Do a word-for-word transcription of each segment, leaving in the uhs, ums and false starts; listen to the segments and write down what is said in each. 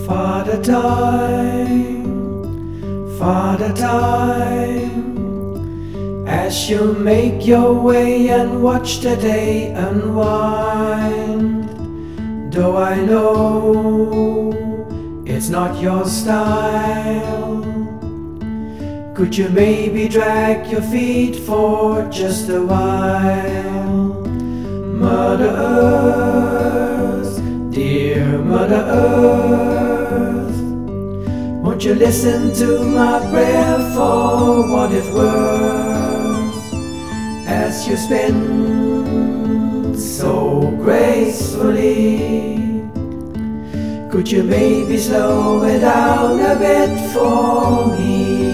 Father Time, Father Time, as you make your way and watch the day unwind. Though I know it's not your style, could you maybe drag your feet for just a while? Mother Earth, dear Mother Earth, won't you listen to my prayer for what it's worth? As you spin so gracefully, could you maybe slow it down a bit for me?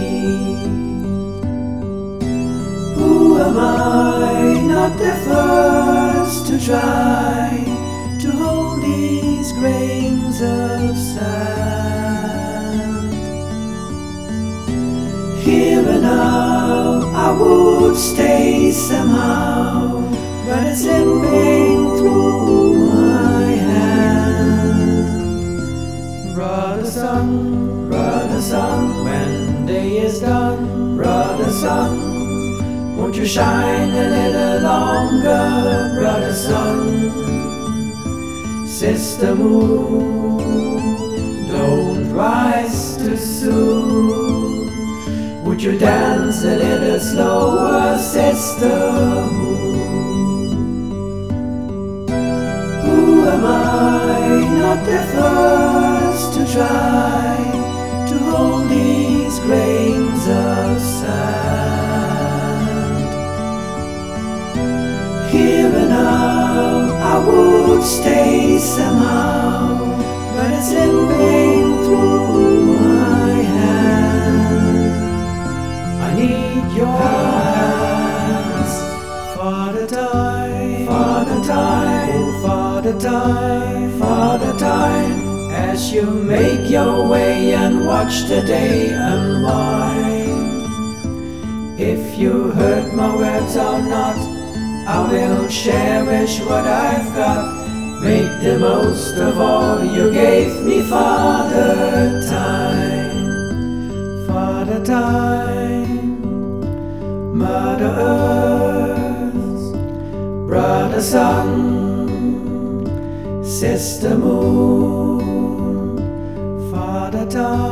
Who am I not the first to try to hold these grains of sand? Here and now I would stay somehow, but it's slipping through my hand. Brother sun, brother sun, when day is done, brother sun, won't you shine a little longer, brother sun? Sister moon, don't rise too soon. Would you dance a little slower, sister moon? Who am I not the first to try to hold these grains of sand? Here and now I would stay somehow, but it's slipping through my hand. I need your hands, Father Time, Father Time, oh Father Time, Father Time, as you make your way and watch the day unwind. If you heard my words or not, I will cherish what I've got. Make the most of all you gave me, Father Time. Father Time, Mother Earth, brother sun, sister moon, Father Time.